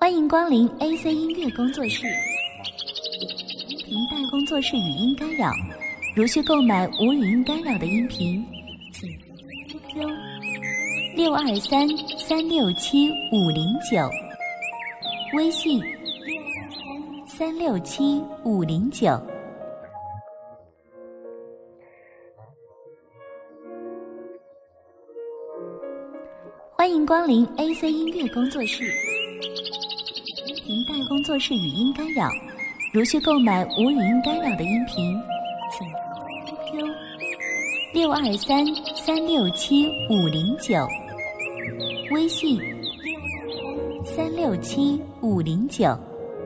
欢迎光临 AC 音乐工作室。频带工作室语音干扰，如需购买无语音干扰的音频，请 QQ 623-367-509，微信367-509。欢迎光临 AC 音乐工作室。频带工作室语音干扰，如需购买无语音干扰的音频，请 QQ 623-367-509，微信367-509。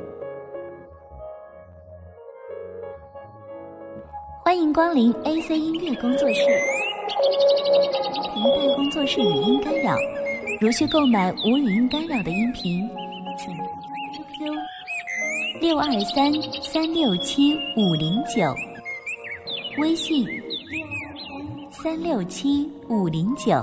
欢迎光临 AC 音乐工作室。频带工作室语音干扰，如需购买无语音干扰的音频，请 QQ 623-367-509，微信367-509。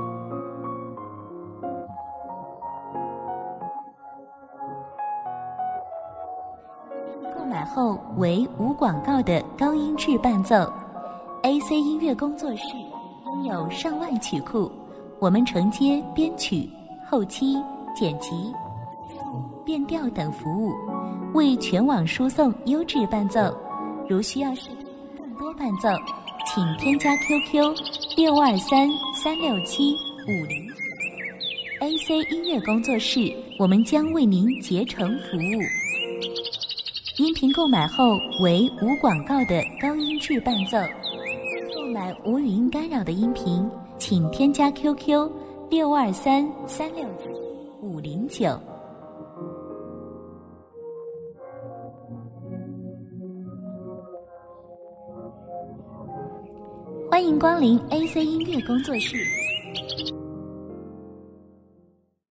购买后为无广告的高音质伴奏。AC 音乐工作室拥有上万曲库，我们承接编曲、后期、剪辑、变调等服务，为全网输送优质伴奏。如需要试听更多伴奏，请添加 QQ 623-367-509。AC 音乐工作室，我们将为您竭诚服务。音频购买后为无广告的高音质伴奏。购买无语音干扰的音频，请添加 QQ 623-367-509。欢迎光临 AC 音乐工作室。